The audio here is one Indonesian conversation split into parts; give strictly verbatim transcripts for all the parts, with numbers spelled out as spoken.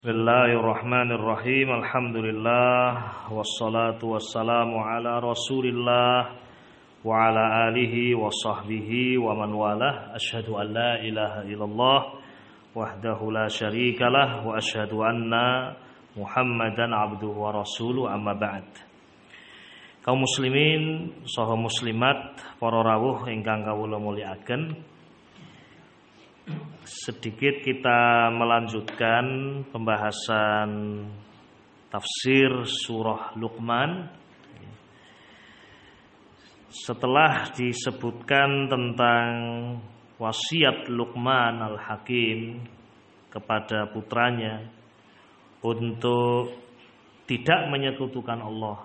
Bismillahirrahmanirrahim. Alhamdulillah wassalatu wassalamu ala Rasulillah wa ala alihi wa sahbihi wa man walah. Asyhadu an la ilaha illallah wahdahu la syarikalah wa asyhadu anna Muhammadan abduhu wa rasuluh, amma ba'd. Kaum muslimin saha muslimat para rawuh ingkang kawula mulyakaken, sedikit kita melanjutkan pembahasan tafsir surah Luqman. Setelah disebutkan tentang wasiat Luqman al-Hakim kepada putranya untuk tidak menyekutukan Allah,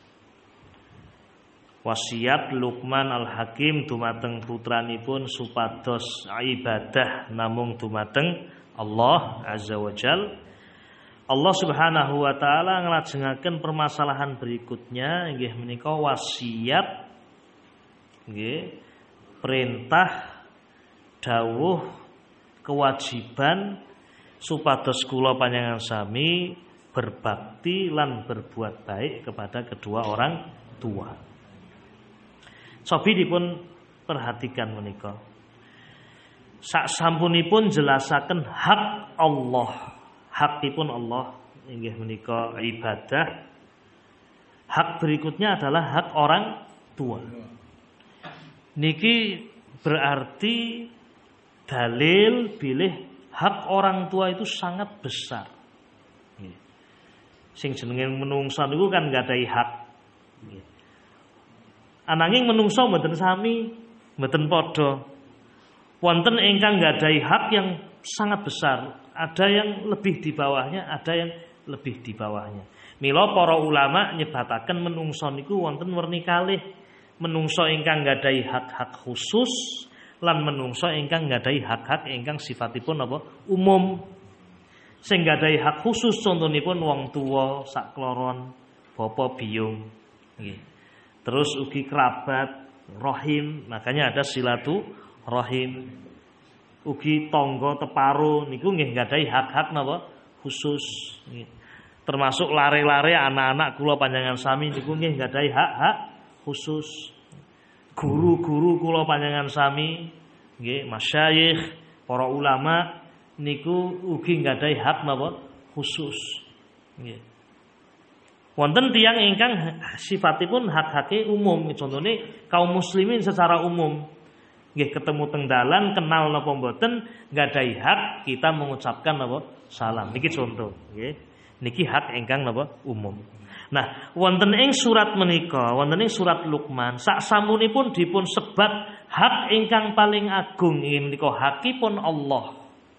wasiat Luqman al-Hakim dumateng putranipun supados ibadah namung dumateng Allah azza wa jal. Allah subhanahu wa ta'ala nglajengaken permasalahan berikutnya inggih menika wasiat nggih, perintah, dawuh, kewajiban supados kula panjenengan sami berbakti lan berbuat baik kepada kedua orang tua. Sobi dipun perhatikan menika. Sak sampunipun jelasaken hak Allah, hakipun Allah inggih menika ibadah. Hak berikutnya adalah hak orang tua. Niki berarti dalil bilih hak orang tua itu sangat besar. Sing jenenge menungsa niku kan nggadahi hak. Ananging menungso mboten sami, mboten padha. Wonten ingkang nggadahi hak yang sangat besar, ada yang lebih di bawahnya, ada yang lebih di bawahnya. Mila para ulama nyebataken menungso niku wonten werni kalih. Menungso ingkang nggadahi hak-hak khusus lan menungso ingkang nggadahi hak-hak ingkang sifatipun apa? Umum. Sing nggadahi hak khusus contonipun wong tuwa sakloron, bapa biyung, nggih. Terus ugi kerabat, rahim, makanya ada silatu rahim. Ugi tangga teparo niku nggih nggadahi hak-hak napa khusus. Nggih. Termasuk lare-lare anak-anak kula panjenengan sami niku nggih nggadahi hak-hak khusus. Guru-guru kula panjenengan sami nggih, masyayikh, para ulama niku ugi nggadahi hak napa khusus. Nggih. Wonten tiyang ingkang sifatipun hak-hake umum, contohnya kaum muslimin secara umum. Nggih ketemu teng dalan kenal napa mboten nggadahi hak kita mengucapkan napa salam. Niki contoh, nggih. Niki hak ingkang napa umum. Nah, wonten ing surat menika, wonten ing surat Luqman, sak samunipun dipun sebat hak ingkang paling agung inggih menika hakipun Allah.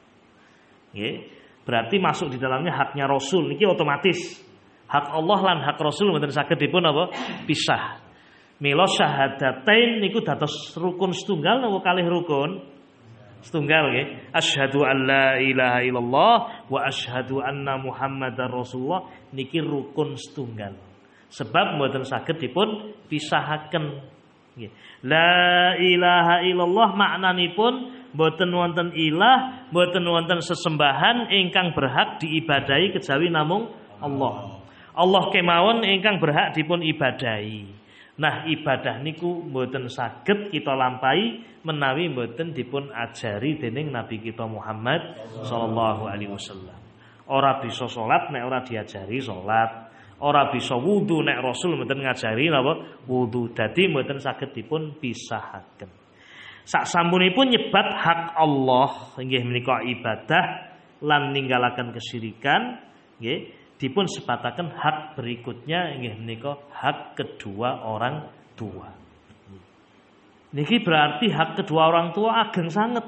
Nggih. Berarti masuk di dalamnya haknya Rasul. Niki otomatis. Hak Allah lan hak Rasul mboten saged dipun apa pisah. Mila syahadatain niku dados rukun setunggal napa kalih rukun? Setunggal nggih. Asyhadu an la ilaha illallah wa asyhadu anna Muhammadar Rasulullah niki rukun setunggal. Sebab mboten saged dipun pisahaken. Nggih. La ilaha illallah maknanipun mboten wonten ilah, mboten wonten sesembahan ingkang berhak diibadahi kejawi namung Allah. Allah kemawon ingkang berhak dipun ibadahi. Nah, ibadah niku mboten saged kita lampahi menawi mboten dipun ajari dening Nabi kita Muhammad sallallahu alaihi wasallam. Ora bisa salat nek ora diajari salat. Ora bisa wudu nek Rasul mboten ngajari napa wudu. Dadi mboten saged dipun pisahaken. Sak sampunipun nyebat hak Allah inggih menika ibadah lan ninggalaken kesyirikan, nggih. Dipun sebataken hak berikutnya inggih menika hak kedua orang tua. Niki berarti hak kedua orang tua ageng sanget.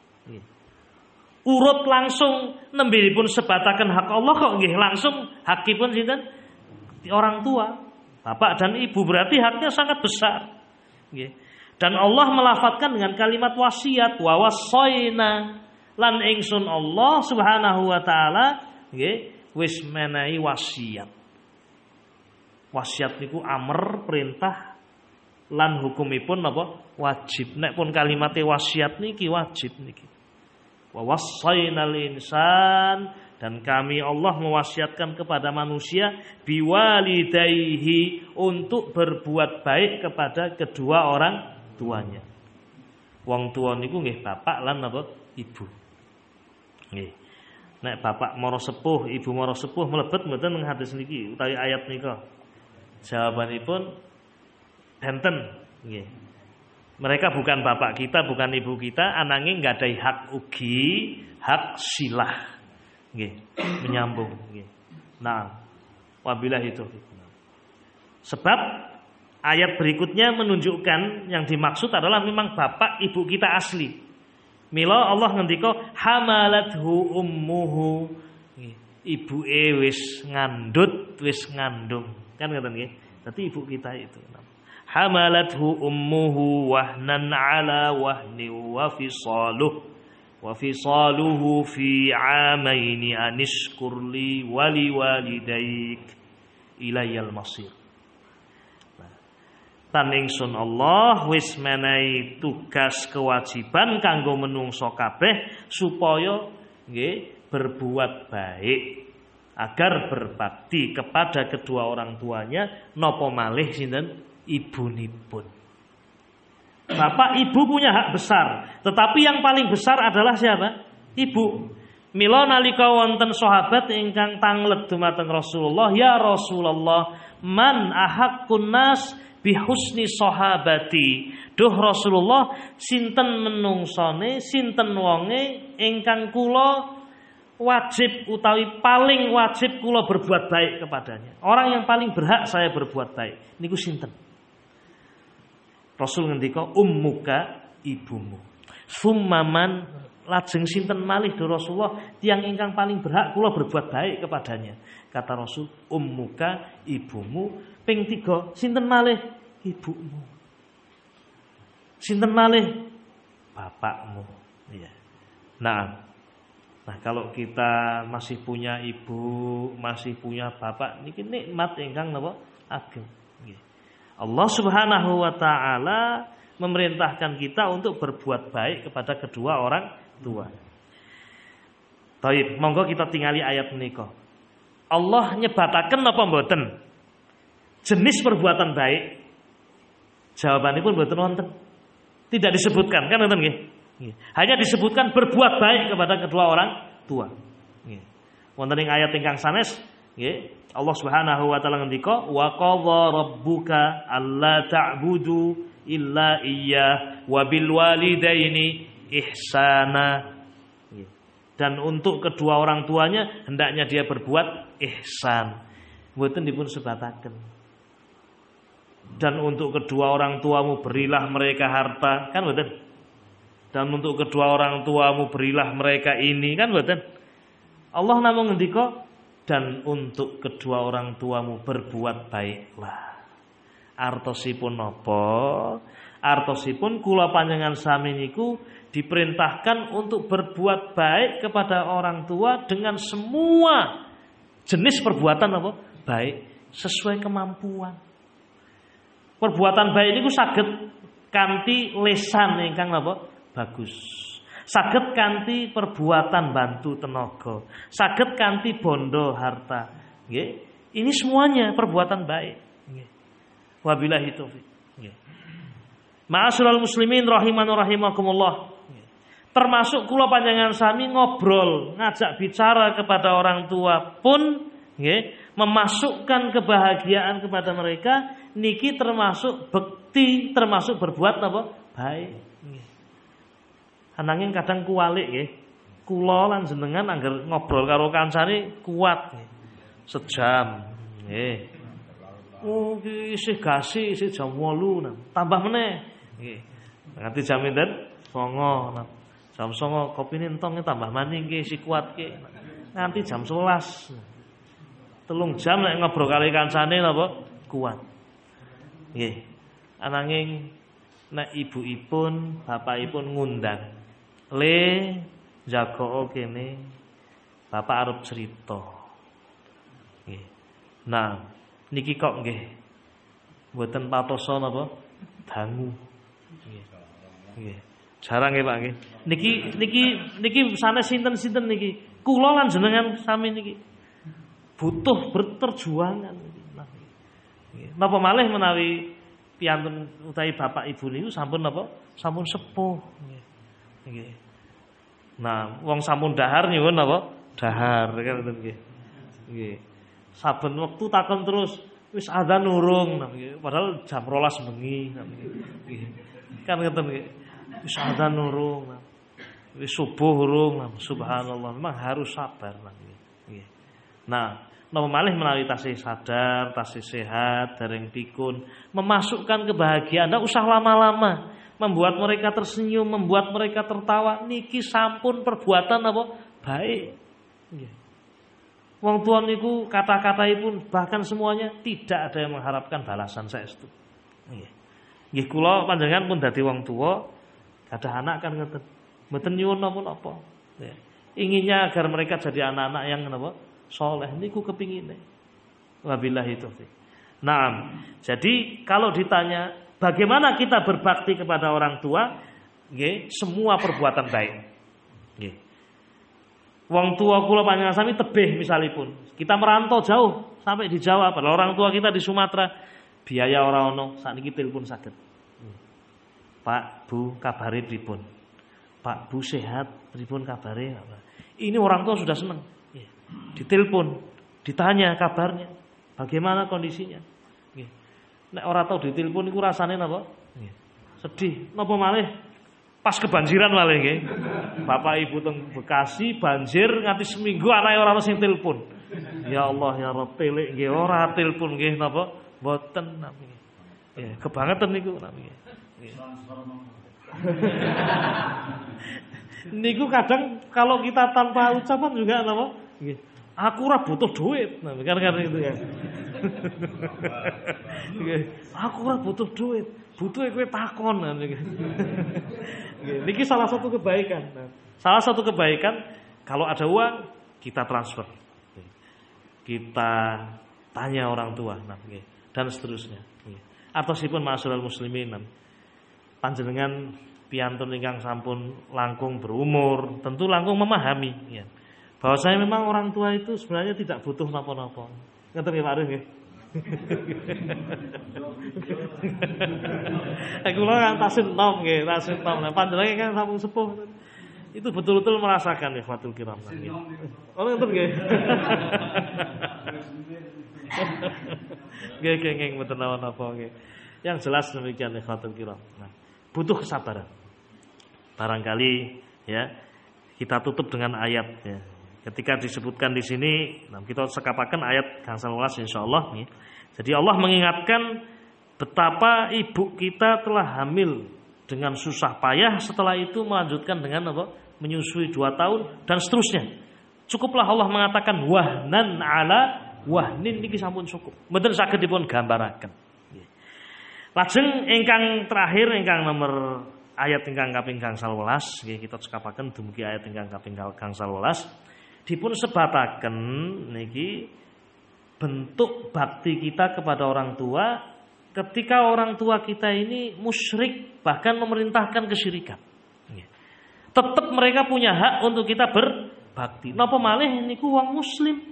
Urut langsung nembe dipun sebataken hak Allah kok nggih langsung hakipun sinten? Orang tua. Bapak dan ibu berarti haknya sangat besar. Nggih. Dan Allah melafatkan dengan kalimat wasiat wa wasaina lan ingsun Allah Subhanahu wa taala nggih wis menehi wasiat. Wasiat niku amr perintah lan hukumipun napa wajib. Nek pun kalimate wasiat niki wajib niki. Wa wassaynal insan Dan kami Allah mewasiatkan kepada manusia biwalidayhi untuk berbuat baik kepada kedua orang tuanya. Wong tua niku nggih bapak lan apa ibu. Nggih. Nek bapak mara sepuh, ibu mara sepuh mlebet mboten teng hadis niki utawi ayat nika. Jawabanipun benten nggih. Mereka bukan bapak kita, bukan ibu kita, ananging nggadahi hak ugi, hak silah. Nggih, menyambung nggih. Nah, wabillahi taufik. Sebab ayat berikutnya menunjukkan yang dimaksud adalah memang bapak ibu kita asli. Mila Allah ngendika hamalathu ummuhu. Ibuke wis ngandut, wis ngandung. Kan ngoten nggih. Dadi ibu kita itu. Hamalathu ummuhu wahnan ala wahni wa fisaluh. Wa fisaluhu fi amaini anishkur li wa li walidayk ilayal masir. Tan ingsun Allah wis menehi tugas kewajiban kanggo menungso kabeh supaya nggih berbuat baik agar berbakti kepada kedua orang tuanya napa malih sinten ibunipun. Bapak ibu punya hak besar, tetapi yang paling besar adalah siapa? Ibu. Mila nalika wonten sahabat ingkang tanglet dumateng Rasulullah, ya Rasulullah, man ahaqqun nas bihusni sahabati. Duh Rasulullah, sinten menungsane, sinten wonge ingkang kula wajib utawi paling wajib kula berbuat baik kepadanya. Orang yang paling berhak saya berbuat baik niku sinten? Rasul ngendika ummuka ibumu. Summaman lajeng sinten malih do Rasulullah tiyang ingkang paling berhak kula berbuat baik kepadanya. Kata Rasul ummuka ibumu. Ping tiga sinten malih ibumu. Sinten malih bapakmu. Iya. Nah, nah kalau kita masih punya ibu, masih punya bapak niki nikmat ingkang napa ageng. Allah Subhanahu wa taala memerintahkan kita untuk berbuat baik kepada kedua orang tua. Baik, monggo kita tingali ayat menika. Allah nyebataken napa mboten jenis perbuatan baik? Jawabanipun mboten wonten. Tidak disebutkan, kan ngoten nggih? Hanya disebutkan berbuat baik kepada kedua orang tua. Nggih. Wonten ing ayat ingkang sanes nggih, Allah Subhanahu wa taala ngendika wa qadha rabbuka alla ta'budu illa iyyah wa bil walidaini ihsana. Dan untuk kedua orang tuanya hendaknya dia berbuat ihsan. Mboten dipun sebataken. Dan untuk kedua orang tuamu berilah mereka harta, kan mboten? Dan untuk kedua orang tuamu berilah mereka ini, kan mboten? Allah namung ngendika dan untuk kedua orang tuamu berbuat baiklah. Artosipun napa? Artosipun kula panjenengan sami niku diperintahkan untuk berbuat baik kepada orang tua dengan semua jenis perbuatan apa? Baik sesuai kemampuan. Perbuatan baik niku saged kanthi lisan ingkang napa? Bagus. Saged kanthi perbuatan bantu tenaga, saged kanthi bondo harta. Nggih. Ini semuanya perbuatan baik. Nggih. Wabillahi taufik. Nggih. Ma'asyiral muslimin rahimanur rahimakumullah. Termasuk kula panjenengan sami ngobrol, ngajak bicara kepada orang tua pun nggih, memasukkan kebahagiaan kepada mereka niki termasuk bekti, termasuk berbuat apa? Baik. Nggih. Ananging kadang kuwalik nggih. Kula lan jenengan angger ngobrol karo kancane kuat nggih. Sejam nggih. Oh, isih gasi isih jam wolu tambah meneh nggih. Nganti jam pinten? songo Jam songo kopine entong tambah maning nggih isih kuat nggih. Nganti jam sewelas. Telung jam nek ngobrol karo kancane napa? Kuat. Nggih. Ananging nek ibuipun, bapakipun ngundang le jago kene bapak arep cerita. Nggih. Nah, niki kok nggih mboten patosa napa dangu. Nggih. Nggih. Jarang nggih Pak nggih. Niki niki niki sanes sinten-sinten niki Kula lan jenengan sami niki butuh berperjuangan. Napa malih menawi piyantun utawi bapak ibu niku sampun napa? Sampun sepuh. Nggih. Nah, wong sampun dahar nyuwun napa? Dahar kan ngoten nggih. Nggih. Saben wektu takon terus, wis adzan urung nggih. Padahal jam rolas bengi nggih. Kan ngoten nggih. Wis adzan urung. Wis subuh urung. Subhanallah, memang harus sabar nggih. Nah, napa malih menawi tasih sadar, tasih sehat, dereng pikun, memasukkan kebahagiaan, ndak usah lama-lama, membuat mereka tersenyum, membuat mereka tertawa, niki sampun perbuatan apa? Baik. Nggih. Wong tuwa niku kata-kataipun bahkan semuanya tidak ada yang mengharapkan balasan saestu. Nggih. Nggih kula panjenengan pun dadi wong tuwa, gadah anak kan ngoten. Mboten nyuwun napa-napa. Nggih. Inginnya agar mereka jadi anak-anak yang napa? Soleh niku kepingine. Wabillahi taufik. Naam. Jadi kalau ditanya bagaimana kita berbakti kepada orang tua, nggih, semua perbuatan baik. Nggih. Wong tua kula panjenengan sami tebih misalipun. Kita merantau jauh sampai di Jawa, padahal orang tua kita di Sumatera, biaya ora ono, sakniki telepon saged. Pak, Bu, kabare pripun? Pak, Bu sehat, pripun kabare? Ini orang tua sudah senang. Ditelepon, ditanya kabarnya, bagaimana kondisinya. Nggih. Nek ora tau ditelepon iku rasane napa? Nggih. Sedih. Napa malih? Pas kebanjiran malih nggih. Bapak Ibu teng Bekasi banjir nganti seminggu anake ora ono sing telepon. Ya Allah ya Rabb, telik nggih ora telepon nggih napa? Mboten nami. Ya, kebangetan niku nami. Nggih. Niku kadang kalau kita tanpa ucapan juga napa? Nggih. Aku ora butuh duit. Nah, kan itu ya. Aku ora butuh duit. Butuh kowe takon nggih. Niki salah satu kebaikan. Nah, salah satu kebaikan kalau ada uang kita transfer. Kita tanya orang tua nah, dan seterusnya. Atosipun ma'asyiral muslimin. Panjenengan piyantun ingkang sampun langkung berumur, tentu langkung memahami ya. Bahwa saya memang orang tua itu sebenarnya tidak butuh napa-napa. Ngoten nggih Pak Arif nggih. Aku lho kan tasih nom nggih, tasih nom. Panjenengan kan sampun sepuh. Itu betul-betul merasakan ya Fatul Kiram nggih. Oh ngoten nggih. Nggih nggih nggih mboten napa-napa nggih. Yang jelas demikian ya Fatul Kiram. Nah, butuh kesabaran. Barangkali ya kita tutup dengan ayat ya. Ketika disebutkan di sini, nah kita sekapakan ayat gangsal welas insyaallah nih. Jadi Allah mengingatkan betapa ibu kita telah hamil dengan susah payah, setelah itu melanjutkan dengan apa? Menyusui dua tahun dan seterusnya. Cukuplah Allah mengatakan wahnan ala wahnin niki sampun cukup. Mboten saged dipun gambaraken. Lajeng ingkang terakhir ingkang nomor ayat ingkang kaping gangsal welas nggih kita cekapaken dumugi ayat ingkang kaping gangsal welas. Dipun sebataken niki bentuk bakti kita kepada orang tua ketika orang tua kita ini musyrik bahkan memerintahkan kesyirikan. Tetap mereka punya hak untuk kita berbakti. Napa malih niku wong muslim.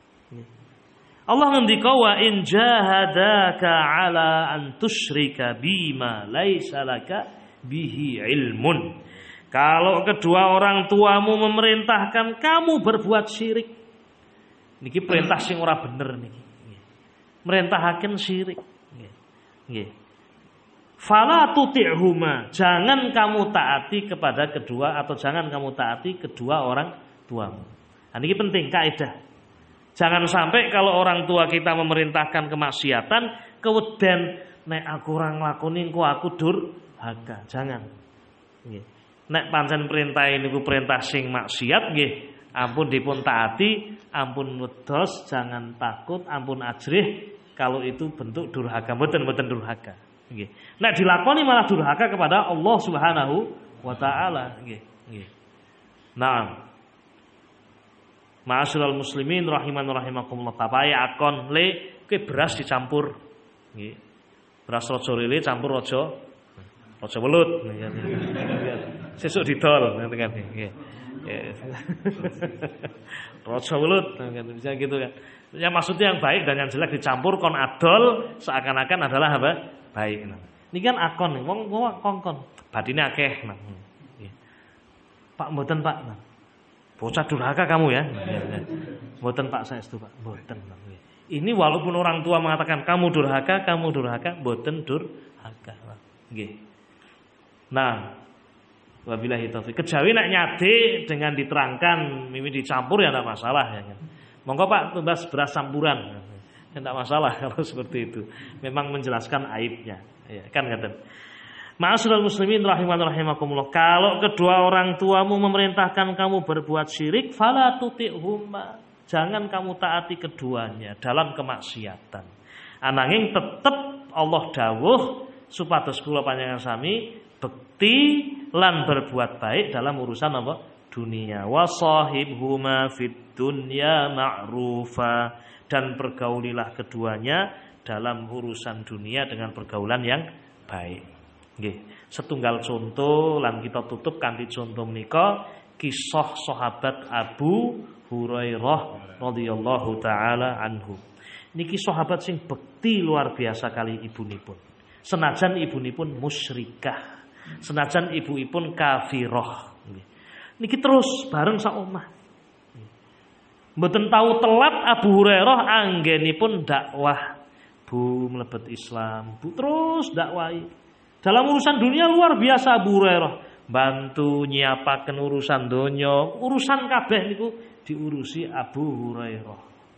Allah ngendika wa in jahadaka ala an tusyrika bima laisa laka bihi ilmun. Kalau kedua orang tuamu memerintahkan kamu berbuat syirik, niki perintah sing ora bener niki. Merintahaken syirik. Nggih. Fala tuti'huma, jangan kamu taati kepada kedua atau jangan kamu taati kedua orang tuamu. Nah, niki penting kaidah. Jangan sampai kalau orang tua kita memerintahkan kemaksiatan, keweden nek aku ora nglakoni engko aku durhaka. Jangan. Nggih. Nek pancen perintah niku perintah sing maksiat nggih, ampun dipun taati, ampun wedhos, jangan takut, ampun ajrih kalau itu bentuk durhaka, mboten-mboten durhaka. Nggih. Nek dilakoni malah durhaka kepada Allah Subhanahu wa taala, nggih, nggih. Nah, ma'asyiral muslimin rahiman rahimakumullah, papae akon le ke beras dicampur. Nggih. Beras raja lele campur raja raja welut. Sesuk didol ngoten kan nggih. Raja welut kan bisa gitu kan. Ya maksudnya yang baik dan yang jelek dicampur kon adol seakan-akan adalah apa? Baik. Ini kan akon nih, wong wong kongkon. Batine akeh. Nah. Pak mboten Pak. Nah. Bocah durhaka kamu ya. Mboten Pak saestu Pak. Mboten. Ini walaupun orang tua mengatakan kamu durhaka, kamu durhaka, mboten durhaka. Nggih. Nah, wabillahi taufik. Kejawi nek nyade dengan diterangkan, mimi dicampur ya enggak masalah ya kan. Monggo Pak tumbas beras campuran. Tidak masalah kalau seperti itu. Memang menjelaskan aibnya. Ya, kan kata. Ma'asyiral muslimin rahimani rahimakumullah. Kalau kedua orang tuamu memerintahkan kamu berbuat syirik, fala tuti'huma. Jangan kamu taati keduanya dalam kemaksiatan. Ananging tetep Allah dawuh supados kula panjenengan sami bekti lan berbuat baik dalam urusan apa? Dunia. Wa sahibhuma fid dunya ma'rufa, dan pergaulilah keduanya dalam urusan dunia dengan pergaulan yang baik. Nggih. Setunggal contoh lan kita tutup kanthi contoh menika kisah sahabat Abu Hurairah radhiyallahu taala anhu. Niki sahabat sing bekti luar biasa kali ibunipun. Senajan ibunipun musyrikah, senajan ibuipun kafirah. Niki terus bareng sak omah. Mboten tahu telat Abu Hurairah anggenipun dakwah. Bu mlebet Islam, Bu terus dakwahi. Dalam urusan dunia luar biasa Abu Hurairah. Bantu nyiapaken urusan donya, urusan kabeh niku diurusi Abu Hurairah.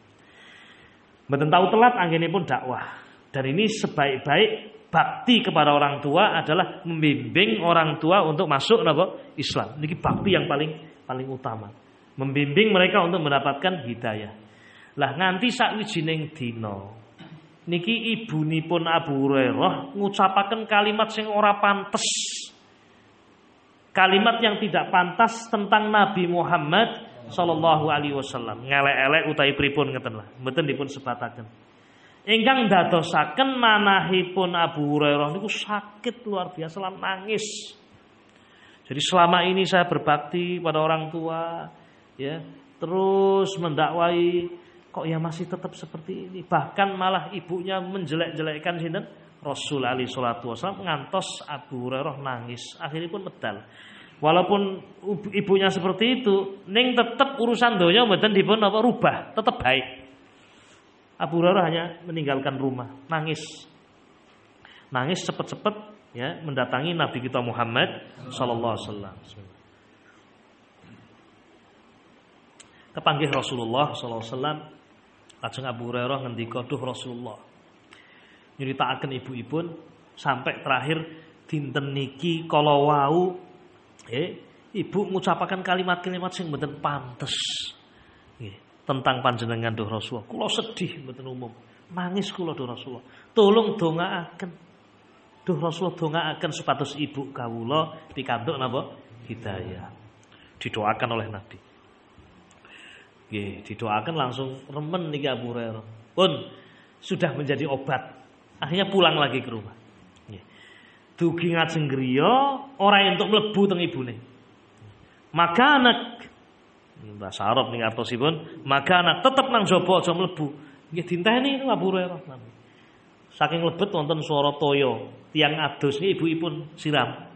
Mboten tahu telat anggenipun dakwah. Dan ini sebaik-baik bakti kepada orang tua adalah membimbing orang tua untuk masuk napa Islam. Niki bakti yang paling paling utama. Membimbing mereka untuk mendapatkan hidayah. Lah nganti sakwijining dina niki ibunipun Abu Hurairah ngucapaken kalimat sing ora pantes. Kalimat yang tidak pantas tentang Nabi Muhammad sallallahu alaihi wasallam. Ngelek-elek utawi pripun ngeten lah. Mboten dipun sebataken. Ingkang dadosaken manahipun Abu Hurairah niku sakit luar biasa lan nangis. Jadi selama ini saya berbakti pada orang tua, ya, terus mendakwai, kok ya masih tetap seperti ini. Bahkan malah ibunya menjelek-jelekkan sinten? Rasul alaihi salatu wasallam, ngantos Abu Hurairah nangis. Akhirnya pun medal. Walaupun ibunya seperti itu, ning tetap urusan donya mboten dipun apa rubah, tetap baik. Abu Hurairah hanya meninggalkan rumah, nangis. Nangis cepet-cepet ya mendatangi Nabi kita Muhammad sallallahu alaihi wasallam. Kepanggih Rasulullah sallallahu alaihi wasallam, lajeng Abu Hurairah ngendika, "Duh Rasulullah, nyritakaken ibu-ibun sampai terakhir dinten niki kala wau eh ibu ngucapaken kalimat-kalimat sing mboten pantes nggih tentang panjenengan duh Rasulullah. Kula sedih mboten umum. Nangis kula duh Rasulullah. Tolong dongaaken. Duh Rasulullah dongaaken supados ibu kawula pikantuk napa? Hidayah." Didoakan oleh Nabi. Nggih, didoakan langsung remen niki Abu Hurairah. Pun sudah menjadi obat. Akhirnya pulang lagi ke rumah. Dugi ngajeng griya ora entuk mlebu teng ibune. Maka anak bahasa Arab ning artosipun, maka anak tetep nang jaba aja mlebu. Nggih dinteni niku Abu Hurairah. Saking lebet wonten swara toya, tiyang adus niki ibu-ipun siram.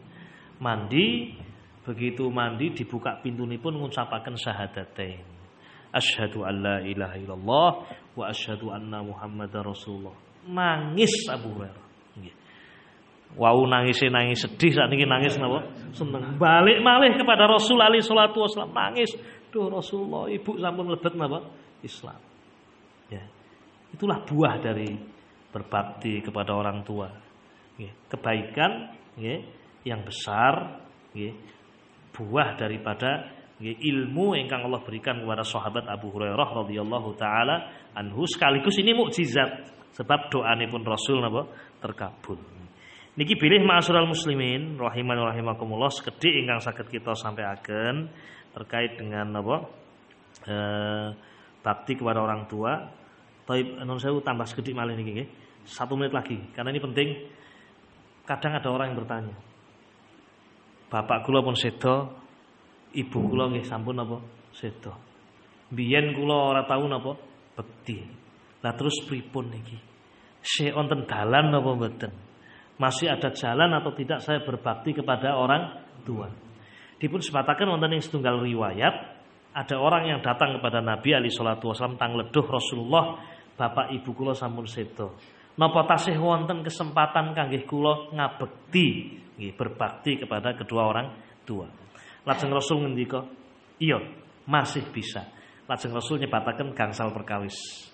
Mandi, begitu mandi dibuka pintunipun ngucapaken syahadatain. Asyhadu an la ilaha illallah wa asyhadu anna Muhammadar Rasulullah. Nangis Abu Hurairah. Nggih. Wau nangis nangis sedih sakniki nangis napa? Seneng. Balik malih kepada Rasul alaihi salatu wasallam nangis. Duh Rasulullah, ibu sampun mlebet napa? Islam. Ya. Itulah buah dari berbakti kepada orang tua. Nggih. Kebaikan nggih yang besar nggih. Buah daripada nggih ilmu ingkang Allah berikan kepada sahabat Abu Hurairah radhiyallahu taala anhu, sekaligus ini mukjizat. Sebab doanipun Rasul napa terkabul. Niki bilih ma'asyiral muslimin rahimani rahimakumullah sekedhik ingkang saged kita sampaikan terkait dengan napa e, bakti kepada orang tua. Taib nun sewu tambah sekedhik malih niki nggih. Satu menit lagi karena ini penting. Kadang ada orang yang bertanya, "Bapak kula pun sedo Ibu kula nggih sampun napa sedo. Biyen kula ora tau napa bekti. Lah terus pripun niki? Syekh wonten dalan napa mboten? Masih ada jalan atau tidak saya berbakti kepada orang tua? Dipun sebataken wonten ing setunggal riwayat, ada orang yang datang kepada Nabi alaihi salatu wasallam tang leduh Rasulullah, bapak ibu kula sampun sedo. Napa tasih wonten kesempatan kanggih kula ngabekti, nggih berbakti kepada kedua orang tua. Lajeng Rasul ngendika, "Iya, masih bisa." Lajeng Rasul nyebataken gangsal perkawis.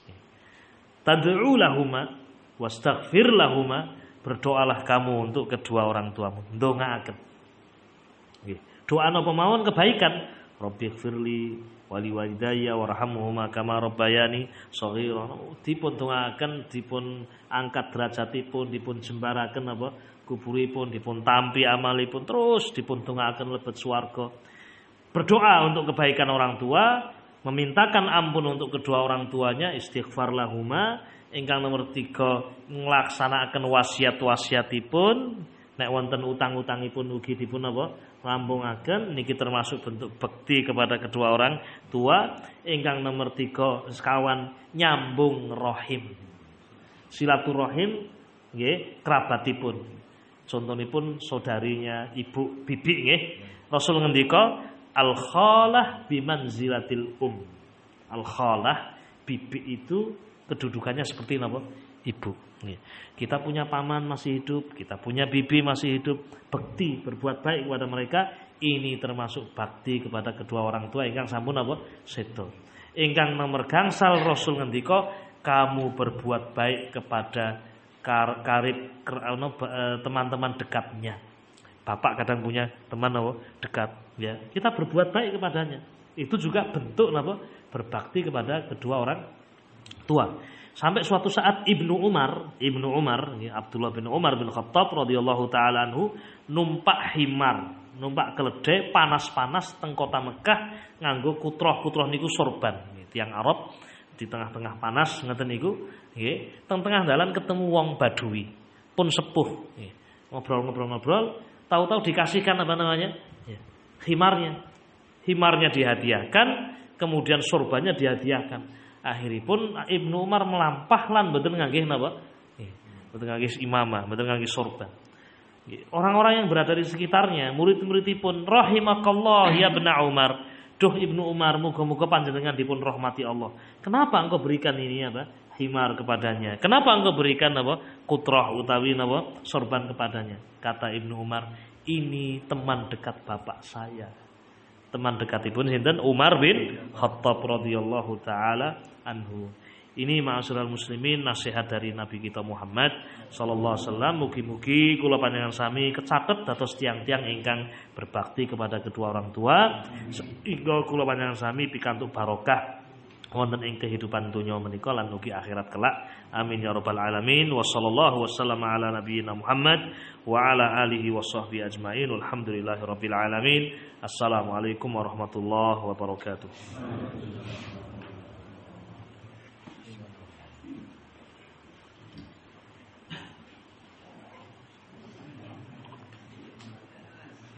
Tad'u lahuma wastaghfir lahuma, berdoalah kamu untuk kedua orang tuamu. Ndongaaken. Nggih. Doa napa mawon kebaikan. Rabbighfirli wali walidayya warhamhuma kama rabbayani shaghira. Dipun dongaaken, dipun angkat derajatipun, dipun jembaraken apa kuburipun, dipun tampi amalipun, terus dipun dongaaken lebet swarga. Berdoa untuk kebaikan orang tua, memintakan ampun untuk kedua orang tuanya, istighfar lahuma. Ingkang nomor tiga, nglaksanakaken wasiat-wasiatipun. Nek wonten utang-utangipun ugi dipun apa? Ngrampungaken. Niki termasuk bentuk bekti kepada kedua orang tua. Ingkang nomor tiga, sekawan nyambung rahim. Silaturahim nggih kerabatipun. Contonipun saudarinya ibu bibi nggih. Rasul ngendika, al-khalah bimanzilatil um. Al-khalah bibi itu kedudukannya seperti apa? Ibu. Kita punya paman masih hidup, kita punya bibi masih hidup, bekti berbuat baik kepada mereka, ini termasuk bakti kepada kedua orang tua ingkang sampun apa? Sedo. Ingkang nomor gangsal Rasul ngendika, kamu berbuat baik kepada kar karib teman-teman dekatnya. Bapak kadang punya teman apa? Dekat, ya. Kita berbuat baik kepadanya. Itu juga bentuk apa? Berbakti kepada kedua orang tua. Sampai suatu saat Ibnu Umar, Ibnu Umar, ya, Abdullah bin Umar bin Khattab radhiyallahu taala anhu numpak himar, numpak keledai panas-panas teng kota Mekah nganggo kutroh-kutroh niku sorban. Tiang Arab di tengah-tengah panas ngeten niku, nggih, teng tengah dalan ketemu wong Badui, pun sepuh, nggih. Ngobrol-ngobrol-ngobrol, tahu-tahu dikasihkan apa namanya? Ya, himarnya. Himarnya dihadiahkan, kemudian sorbannya dihadiahkan. Akhiripun Ibnu Umar melampah lan mboten nganggih napa? Nggih, mboten nganggih imamah, mboten nganggih sorban. Orang-orang yang berada di sekitarnya, murid-muridipun, rahimakallah ya Ibnu Umar. Duh Ibnu Umar, muga-muga panjenengan dipun rahmati Allah. Kenapa engkau berikan ini apa? Himar kepadanya. Kenapa engkau berikan apa? Kutroh utawi napa? Sorban kepadanya. Kata Ibnu Umar, ini teman dekat bapak saya. Teman dekatipun sinten? Umar bin Khattab radhiyallahu taala anhu. Ini ma'asyiral muslimin nasihat dari Nabi kita Muhammad sallallahu alaihi wasallam. Mugi-mugi kula panjenengan sami kecatet dados tiang-tiang ingkang berbakti kepada kedua orang tua, sehingga kula panjenengan sami pikantuk barokah wonten ing kehidupan dunya menika lan ugi akhirat kelak. Amin ya rabbal alamin. Wa sallallahu wasallam ala nabiyyina Muhammad wa ala alihi washabbihi ajmain. Alhamdulillahirabbil alamin. Assalamualaikum warahmatullahi wabarakatuh.